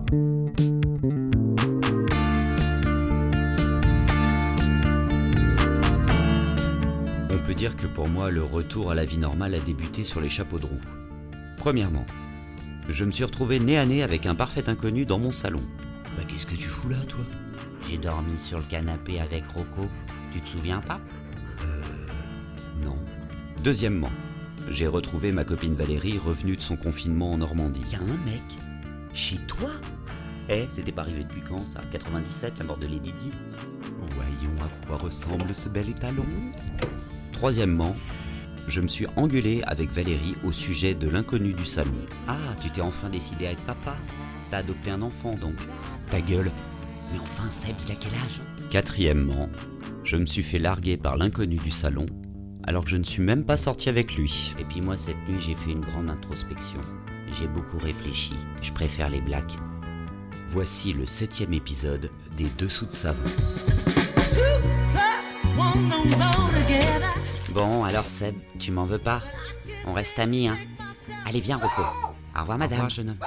On peut dire que pour moi, le retour à la vie normale a débuté sur les chapeaux de roue. Premièrement, je me suis retrouvé nez à nez avec un parfait inconnu dans mon salon. Bah qu'est-ce que tu fous là, toi ? J'ai dormi sur le canapé avec Rocco. Tu te souviens pas ? Non. Deuxièmement, j'ai retrouvé ma copine Valérie revenue de son confinement en Normandie. Y'a un mec chez toi ? C'était pas arrivé depuis quand ça ? 97, la mort de Lady Di ? Voyons à quoi ressemble ce bel étalon. Troisièmement, je me suis engueulé avec Valérie au sujet de l'inconnu du salon. Ah, tu t'es enfin décidé à être papa ? T'as adopté un enfant donc ? Ta gueule. Mais enfin, Seb, il a quel âge ? Quatrièmement, je me suis fait larguer par l'inconnu du salon, alors que je ne suis même pas sorti avec lui. Et puis moi, cette nuit, j'ai fait une grande introspection. J'ai beaucoup réfléchi. Je préfère les blacks. Voici le 7e épisode des Dessous de Savon. Bon, alors Seb, tu m'en veux pas ? On reste amis, hein ? Allez, viens, Rocco. Au revoir, madame. Au revoir, jeune homme.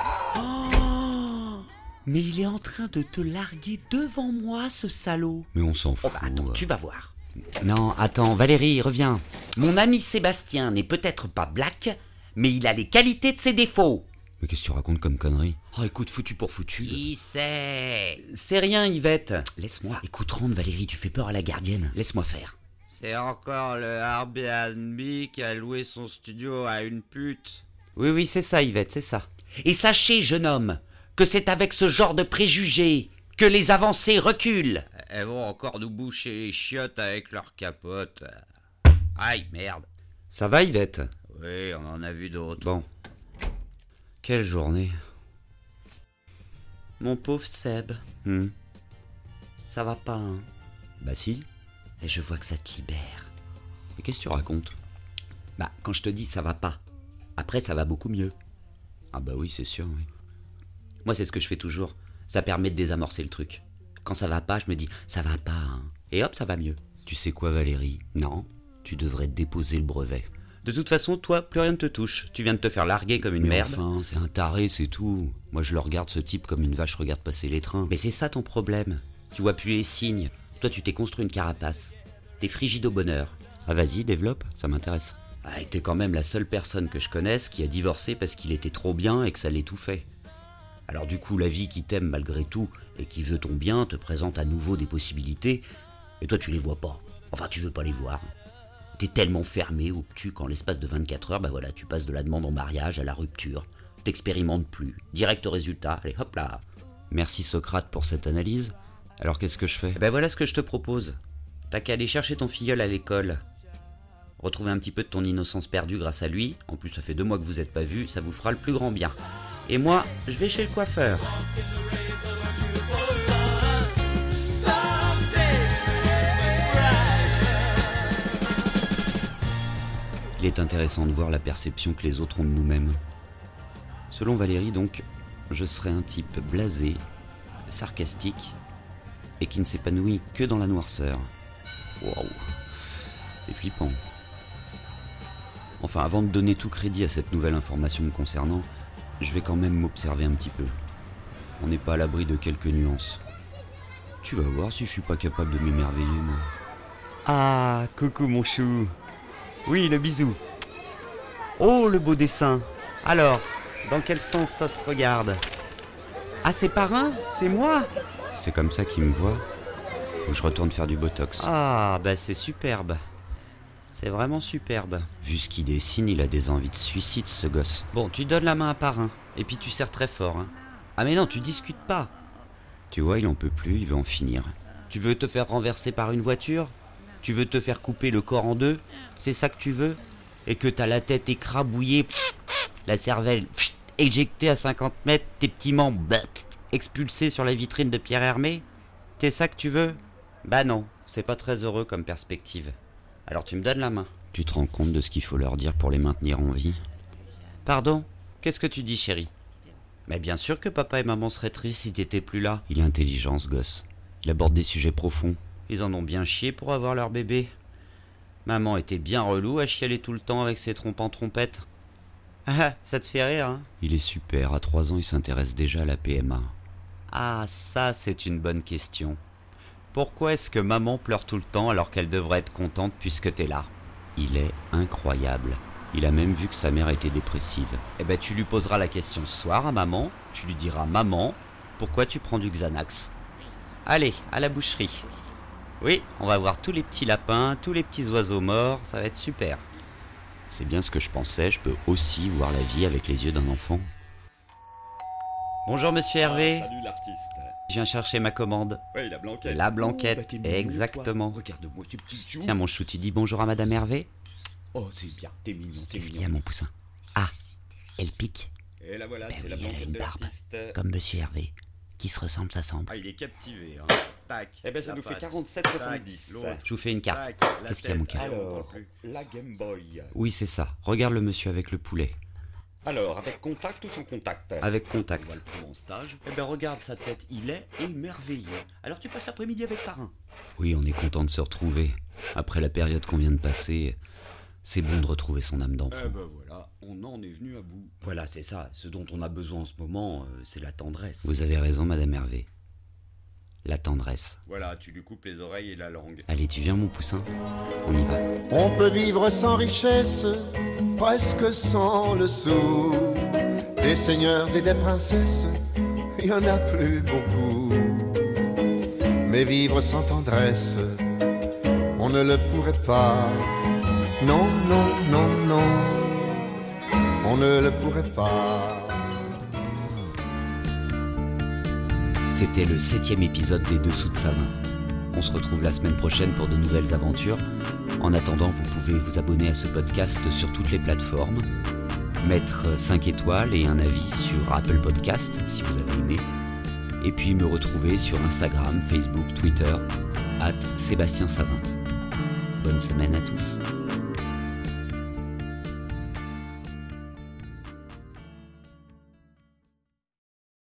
Mais il est en train de te larguer devant moi, ce salaud. Mais on s'en fout. Attends, tu vas voir. Non, attends, Valérie, reviens. Mon ami Sébastien n'est peut-être pas black, mais il a les qualités de ses défauts. Mais qu'est-ce que tu racontes comme connerie ? Oh, écoute, foutu pour foutu. Qui sait ? C'est rien, Yvette. Laisse-moi. Écoute, rentre, Valérie, tu fais peur à la gardienne. Laisse-moi faire. C'est encore le Airbnb qui a loué son studio à une pute. Oui, c'est ça, Yvette, c'est ça. Et sachez, jeune homme, que c'est avec ce genre de préjugés que les avancées reculent. Elles vont encore nous boucher les chiottes avec leur capote. Aïe, merde. Ça va, Yvette ? Oui, on en a vu d'autres. Bon. Quelle journée. Mon pauvre Seb. Ça va pas, hein ? Bah si. Et je vois que ça te libère. Mais qu'est-ce que tu racontes ? Bah, quand je te dis ça va pas, après ça va beaucoup mieux. Ah bah oui, c'est sûr, oui. Moi, c'est ce que je fais toujours. Ça permet de désamorcer le truc. Quand ça va pas, je me dis ça va pas, hein. Et hop, ça va mieux. Tu sais quoi, Valérie ? Non. Tu devrais déposer le brevet. De toute façon, toi, plus rien ne te touche. Tu viens de te faire larguer comme une merde. Enfin, c'est un taré, c'est tout. Moi, je le regarde, ce type, comme une vache regarde passer les trains. Mais c'est ça ton problème. Tu vois plus les signes. Toi, tu t'es construit une carapace. T'es frigide au bonheur. Ah, vas-y, développe, ça m'intéresse. Ah, et t'es quand même la seule personne que je connaisse qui a divorcé parce qu'il était trop bien et que ça l'étouffait. Alors du coup, la vie qui t'aime malgré tout et qui veut ton bien te présente à nouveau des possibilités, et toi, tu les vois pas. Enfin, tu veux pas les voir. T'es tellement fermé, obtus, qu'en l'espace de 24 heures, bah voilà, tu passes de la demande en mariage à la rupture. T'expérimentes plus. Direct au résultat, allez hop là. Merci Socrate pour cette analyse. Alors qu'est-ce que je fais ? Ben voilà ce que je te propose. T'as qu'à aller chercher ton filleul à l'école. Retrouver un petit peu de ton innocence perdue grâce à lui. En plus, ça fait 2 mois que vous n'êtes pas vus, ça vous fera le plus grand bien. Et moi, je vais chez le coiffeur. Il est intéressant de voir la perception que les autres ont de nous-mêmes. Selon Valérie, donc, je serais un type blasé, sarcastique, et qui ne s'épanouit que dans la noirceur. Waouh, c'est flippant. Enfin, avant de donner tout crédit à cette nouvelle information me concernant, je vais quand même m'observer un petit peu. On n'est pas à l'abri de quelques nuances. Tu vas voir si je suis pas capable de m'émerveiller, moi. Ah, coucou mon chou. Oui, le bisou. Oh, le beau dessin. Alors, dans quel sens ça se regarde ? Ah, c'est Parrain ? C'est moi ? C'est comme ça qu'il me voit. Faut que je retourne faire du botox. Ah, bah c'est superbe. C'est vraiment superbe. Vu ce qu'il dessine, il a des envies de suicide, ce gosse. Bon, tu donnes la main à Parrain, et puis tu serres très fort, hein. Ah mais non, tu discutes pas. Tu vois, il en peut plus, il veut en finir. Tu veux te faire renverser par une voiture ? Tu veux te faire couper le corps en 2 ? C'est ça que tu veux ? Et que t'as la tête écrabouillée, la cervelle éjectée à 50 mètres, tes petits membres expulsés sur la vitrine de Pierre Hermé ? C'est ça que tu veux ? Bah non, c'est pas très heureux comme perspective. Alors tu me donnes la main. Tu te rends compte de ce qu'il faut leur dire pour les maintenir en vie ? Pardon ? Qu'est-ce que tu dis, chérie ? Mais bien sûr que papa et maman seraient tristes si t'étais plus là. Il est intelligent, ce gosse. Il aborde des sujets profonds. Ils en ont bien chié pour avoir leur bébé. Maman était bien relou à chialer tout le temps avec ses trompes en trompette. Ah, ça te fait rire, hein ? Il est super. À 3 ans, il s'intéresse déjà à la PMA. Ah, ça c'est une bonne question. Pourquoi est-ce que maman pleure tout le temps alors qu'elle devrait être contente puisque t'es là? Il est incroyable. Il a même vu que sa mère était dépressive. Eh ben tu lui poseras la question ce soir à maman. Tu lui diras: maman, pourquoi tu prends du Xanax? Allez, à la boucherie. Oui, on va voir tous les petits lapins, tous les petits oiseaux morts, ça va être super. C'est bien ce que je pensais, je peux aussi voir la vie avec les yeux d'un enfant. Bonjour monsieur Hervé. Salut l'artiste. Je viens chercher ma commande. Oui, la blanquette. La blanquette, Oh, bah, t'es mignon, exactement. toi. Regarde-moi ce petit chou. Tiens mon chou, tu dis bonjour à madame Hervé? Oh, c'est bien, t'es mignon, t'es Qu'est-ce qu'il y a mignon. mon poussin? Ah, elle pique. Et là voilà, Ben c'est oui, la elle a blanquette une de barbe. l'artiste. Comme monsieur Hervé. Qui se ressemble, ça semble. Ah, il est captivé, hein. Tac. Eh ben ça la nous fait patte. 47,70. Tac, l'autre. Je vous fais une carte. Tac, la Qu'est-ce qu'il y a, tête. mon cœur? Allez, on Alors, parle plus. la Game Boy. Oui, c'est ça. Regarde le monsieur avec le poulet. Alors, avec contact ou sans contact? Avec On contact. va le prendre en stage. Eh ben regarde sa tête, il est émerveillé. Alors tu passes l'après-midi avec Parrain. Oui, on est content de se retrouver. Après la période qu'on vient de passer, c'est bon de retrouver son âme d'enfant. Eh ben voilà, on en est venu à bout. Voilà, c'est ça. Ce dont on a besoin en ce moment, c'est la tendresse. Vous avez raison, madame Hervé. La tendresse. Voilà, tu lui coupes les oreilles et la langue. Allez, tu viens, mon poussin? On y va. On peut vivre sans richesse, presque sans le sou. Des seigneurs et des princesses, il y en a plus beaucoup. Mais vivre sans tendresse, on ne le pourrait pas. Non, non, non, non, on ne le pourrait pas. C'était le 7e épisode des Dessous de Savin. On se retrouve la semaine prochaine pour de nouvelles aventures. En attendant, vous pouvez vous abonner à ce podcast sur toutes les plateformes, mettre 5 étoiles et un avis sur Apple Podcast si vous avez aimé, et puis me retrouver sur Instagram, Facebook, Twitter, @Sébastien Savin. Bonne semaine à tous.